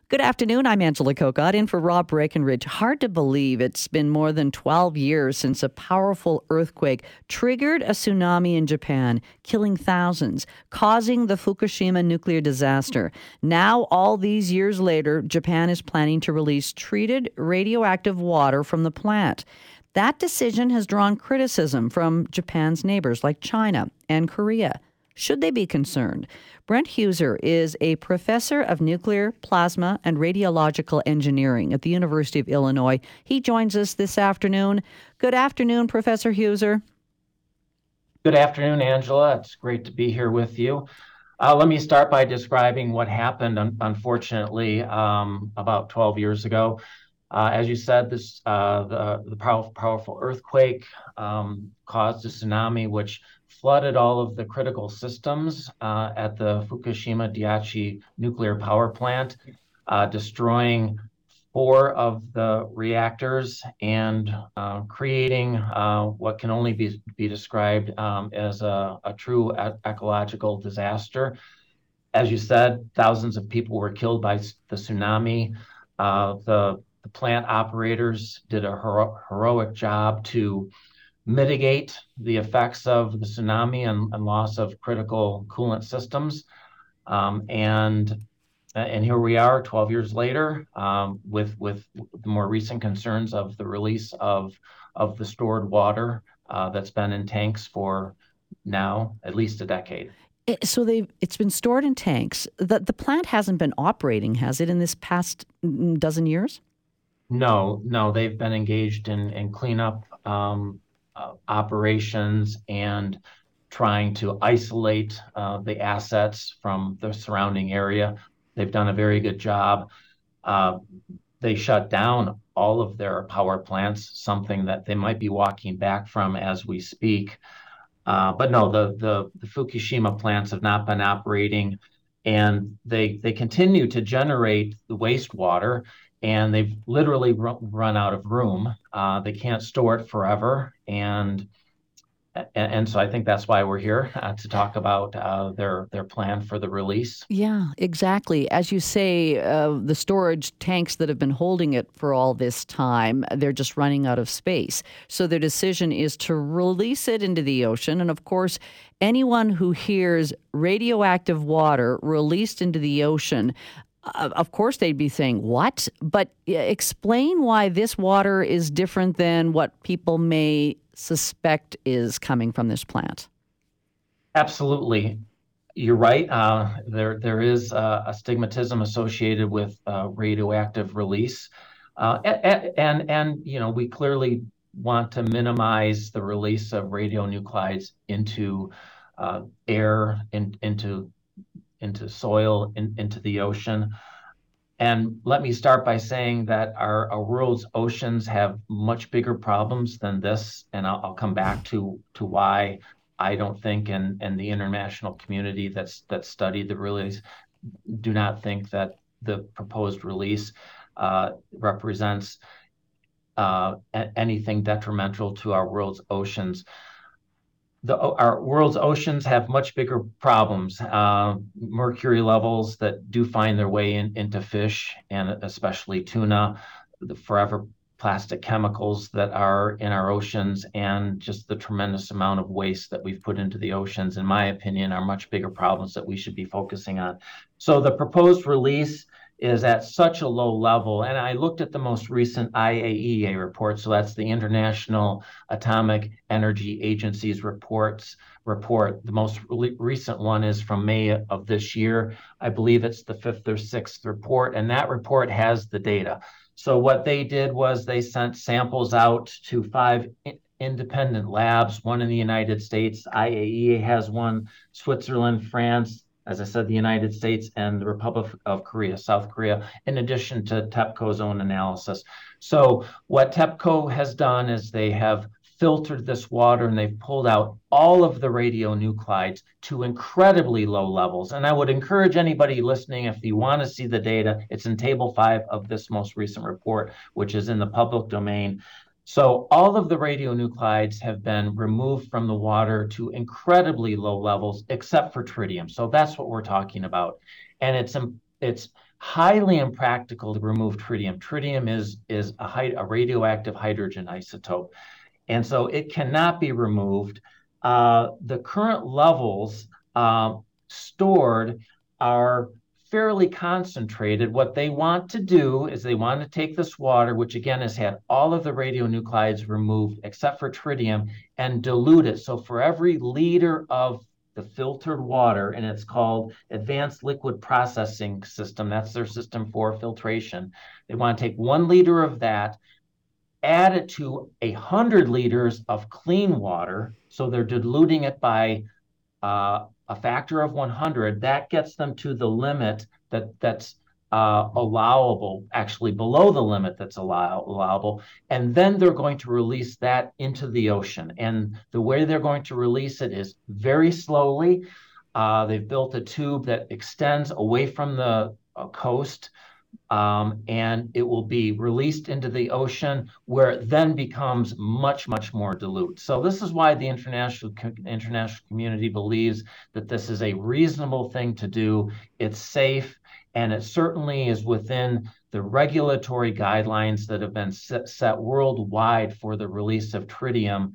Good afternoon. I'm Angela Kokott in for Rob Breckenridge. Hard to believe it's been more than 12 years since a powerful earthquake triggered a tsunami in Japan, killing thousands, causing the Fukushima nuclear disaster. Now, all these years later, Japan is planning to release treated radioactive water from the plant. That decision has drawn criticism from Japan's neighbors like China and Korea. Should they be concerned? Brent Huser is a professor of nuclear, plasma, and radiological engineering at the University of Illinois. He joins us this afternoon. Good afternoon, Professor Huser. Good afternoon, Angela. It's great to be here with you. Let me start by describing what happened, unfortunately, about 12 years ago. As you said, the powerful earthquake caused a tsunami, which flooded all of the critical systems at the Fukushima Daiichi nuclear power plant, destroying 4 of the reactors and creating what can only be described as a true ecological disaster. As you said, thousands of people were killed by the tsunami. The plant operators did a heroic job to mitigate the effects of the tsunami and loss of critical coolant systems. And here we are 12 years later with the more recent concerns of the release of the stored water that's been in tanks for now at least a decade. So it's been stored in tanks. The plant hasn't been operating, has it, in this past dozen years? No, they've been engaged in cleanup operations and trying to isolate the assets from the surrounding area. They've done a very good job. They shut down all of their power plants, something that they might be walking back from as we speak. But no, the Fukushima plants have not been operating, and they continue to generate the wastewater, and they've literally run out of room. They can't store it forever, and so I think that's why we're here to talk about their plan for the release. Yeah, exactly. As you say, the storage tanks that have been holding it for all this time, they're just running out of space. So their decision is to release it into the ocean. And of course, anyone who hears radioactive water released into the ocean, of course, they'd be saying, what? But explain why this water is different than what people may suspect is coming from this plant. Absolutely. You're right. There is a stigmatism associated with radioactive release. And we clearly want to minimize the release of radionuclides into air, into soil, into the ocean. And let me start by saying that our world's oceans have much bigger problems than this, and I'll come back to why I don't think, and the international community that's studied the release do not think that the proposed release represents anything detrimental to our world's oceans. Our world's oceans have much bigger problems. Mercury levels that do find their way into fish, and especially tuna, the forever plastic chemicals that are in our oceans, and just the tremendous amount of waste that we've put into the oceans, in my opinion, are much bigger problems that we should be focusing on. So the proposed release is at such a low level. And I looked at the most recent IAEA report. So that's the International Atomic Energy Agency's report. The most recent one is from May of this year. I believe it's the 5th or 6th report. And that report has the data. So what they did was they sent samples out to 5 independent labs, one in the United States. IAEA has one, Switzerland, France, as I said, the United States, and the Republic of Korea, South Korea, in addition to TEPCO's own analysis. So what TEPCO has done is they have filtered this water and they've pulled out all of the radionuclides to incredibly low levels. And I would encourage anybody listening, if you want to see the data, it's in Table 5 of this most recent report, which is in the public domain. So all of the radionuclides have been removed from the water to incredibly low levels, except for tritium. So that's what we're talking about. And it's highly impractical to remove tritium. Tritium is a radioactive hydrogen isotope, and so it cannot be removed. The current levels stored are fairly concentrated. What they want to do is they want to take this water, which again has had all of the radionuclides removed except for tritium, and dilute it. So for every liter of the filtered water, and it's called Advanced Liquid Processing System, that's their system for filtration. They want to take 1 liter of that, add it to 100 liters of clean water. So they're diluting it by a factor of 100. That gets them to the limit that's allowable, actually below the limit that's allowable. And then they're going to release that into the ocean. And the way they're going to release it is very slowly. They've built a tube that extends away from the coast, and it will be released into the ocean, where it then becomes much, much more dilute. So this is why the international community believes that this is a reasonable thing to do. It's safe, and it certainly is within the regulatory guidelines that have been set worldwide for the release of tritium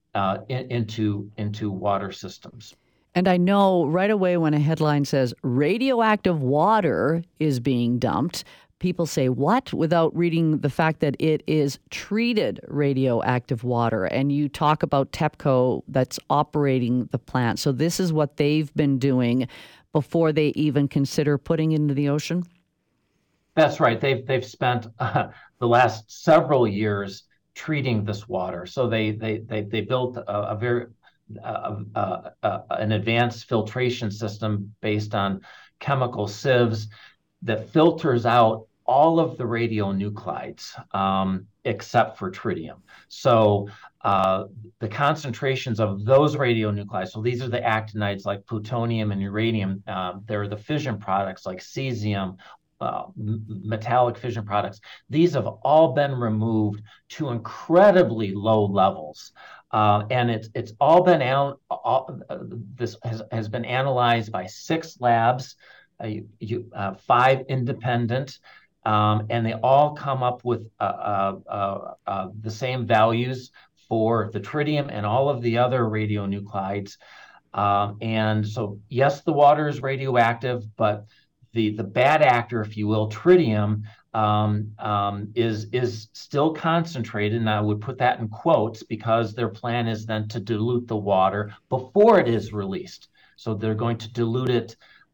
into water systems. And I know right away when a headline says radioactive water is being dumped, people say, what? Without reading the fact that it is treated radioactive water. And you talk about TEPCO that's operating the plant. So this is what they've been doing before they even consider putting it into the ocean? That's right. They've spent the last several years treating this water. So they built a very an advanced filtration system based on chemical sieves that filters out all of the radionuclides except for tritium. So the concentrations of those radionuclides, so these are the actinides like plutonium and uranium, they're the fission products like cesium, metallic fission products. These have all been removed to incredibly low levels. And it's all been this has been analyzed by 6 labs, 5 independent, and they all come up with the same values for the tritium and all of the other radionuclides. And so, yes, the water is radioactive, but the bad actor, if you will, tritium, is still concentrated, and I would put that in quotes because their plan is then to dilute the water before it is released. So they're going to dilute it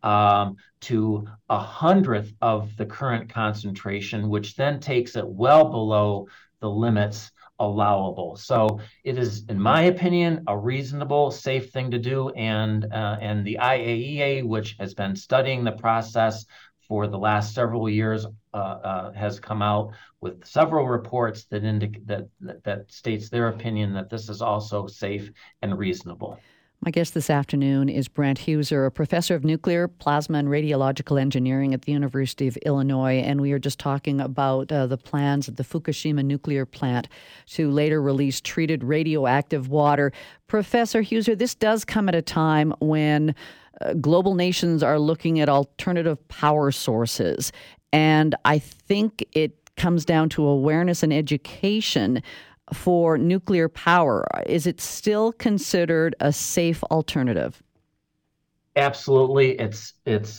to 100th of the current concentration, which then takes it well below the limits allowable. So it is, in my opinion, a reasonable, safe thing to do. And the IAEA, which has been studying the process for the last several years, has come out with several reports that indicate that states their opinion that this is also safe and reasonable. My guest this afternoon is Brent Huser, a professor of nuclear, plasma, and radiological engineering at the University of Illinois. And we are just talking about the plans at the Fukushima nuclear plant to later release treated radioactive water. Professor Huser, this does come at a time when global nations are looking at alternative power sources. And I think it comes down to awareness and education for nuclear power. Is it still considered a safe alternative? Absolutely. It's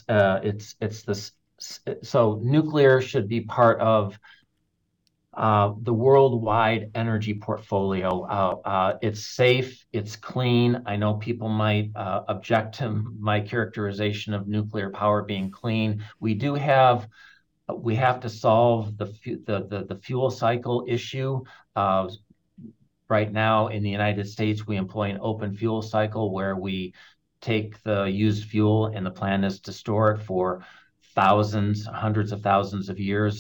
this. So nuclear should be part of the worldwide energy portfolio. It's safe. It's clean. I know people might object to my characterization of nuclear power being clean. We have to solve the fuel cycle issue. Right now in the United States, we employ an open fuel cycle where we take the used fuel and the plan is to store it for thousands, hundreds of thousands of years.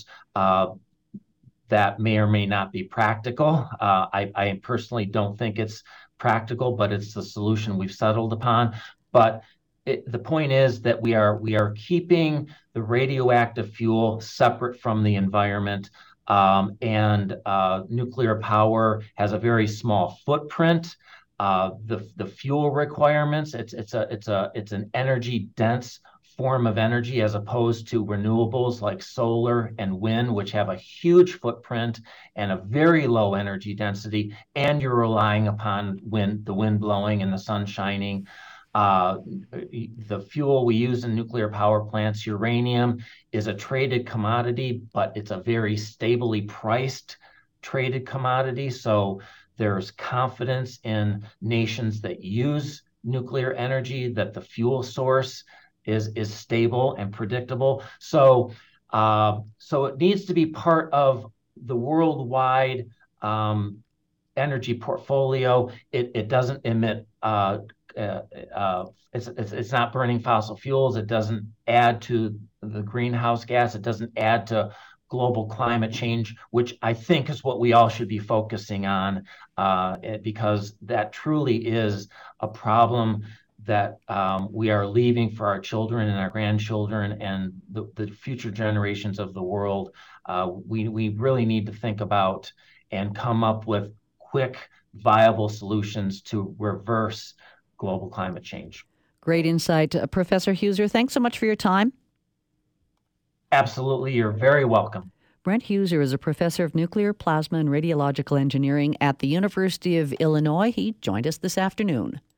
That may or may not be practical. I personally don't think it's practical, but it's the solution we've settled upon. But the point is that we are keeping the radioactive fuel separate from the environment, and nuclear power has a very small footprint. The fuel requirements, it's an energy dense form of energy as opposed to renewables like solar and wind, which have a huge footprint and a very low energy density, and you're relying upon the wind blowing and the sun shining. The fuel we use in nuclear power plants, uranium, is a traded commodity, but it's a very stably priced traded commodity. So there's confidence in nations that use nuclear energy that the fuel source is stable and predictable. So it needs to be part of the worldwide energy portfolio. It doesn't emit. It's not burning fossil fuels. It doesn't add to the greenhouse gas. It doesn't add to global climate change, which I think is what we all should be focusing on, because that truly is a problem that we are leaving for our children and our grandchildren and the future generations of the world. We really need to think about and come up with quick, viable solutions to reverse global climate change. Great insight. Professor Heuser, thanks so much for your time. Absolutely. You're very welcome. Brent Heuser is a professor of nuclear, plasma, and radiological engineering at the University of Illinois. He joined us this afternoon.